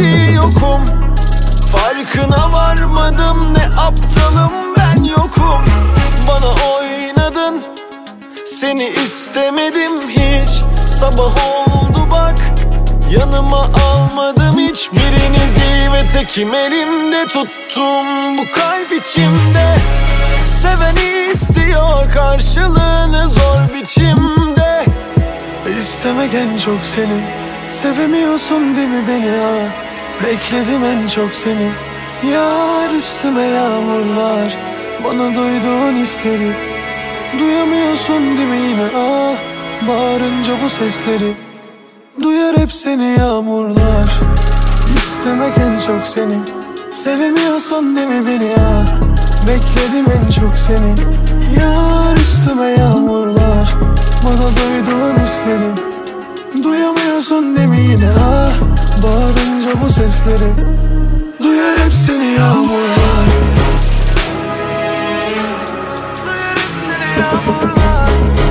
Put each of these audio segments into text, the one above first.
şimdi yokum. Farkına varmadım, ne aptalım ben yokum. Bana oynadın, seni istemedim hiç. Sabah oldu bak, yanıma almadım hiç. Birinizi ve tekim elimde tuttum bu kalp içimde. Seven istiyor karşılığını zor biçimde. İstemek en çok seni, sevemiyorsun değil mi beni ya? Bekledim en çok seni, yar üstüme yağmurlar. Bana duyduğun hisleri duyamıyorsun değil mi yine? Ah, bağırınca bu sesleri duyar hep seni yağmurlar. İstemek en çok seni, sevemiyorsun değil mi beni ya? Bekledim en çok seni, yar üstüme yağmurlar. Bana duyduğun hisleri duyamıyorsun değil mi yine? Ah, bağırınca bu sesleri duyar hep seni yağmurlar. Duyar hep seni yağmurlar.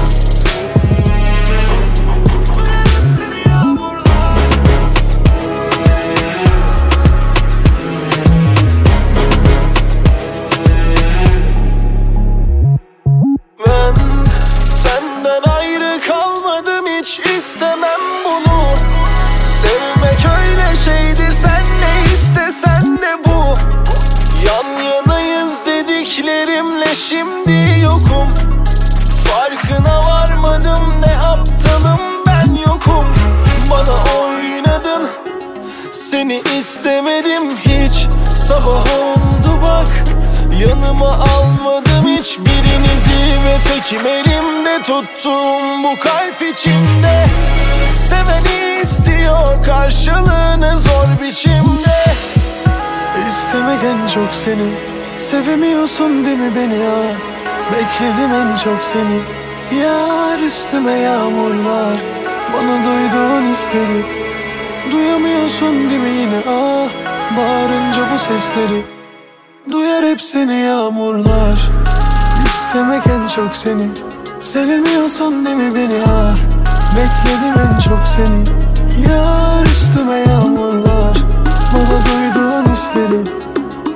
İstemem bunu. Sevmek öyle şeydir, sen ne istesen de bu. Yan yanayız dediklerimle şimdi yokum. Farkına varmadım, ne aptalım ben yokum. Bana oynadın, seni istemedim hiç. Sabah oldu bak, yanıma almadım hiç. Birinizi ve tekim elimde tuttum bu kalp içinde. Seven istiyor karşılığını zor biçimde. İstemek en çok seni, sevemiyorsun değil mi beni ya? Bekledim en çok seni, yar üstüme yağmurlar. Bana duyduğun hisleri duyamıyorsun değil mi yine? Ah, bağırınca bu sesleri duyar hep seni yağmurlar. İstemek en çok seni, sevemiyorsun değil mi beni ya? Bekledim en çok seni, yar üstüme yağmurlar. Bana duyduğun hisleri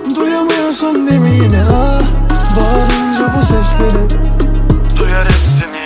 duyamıyorsun değil mi yine? Ah, bağırınca bu sesleri duyar hep seni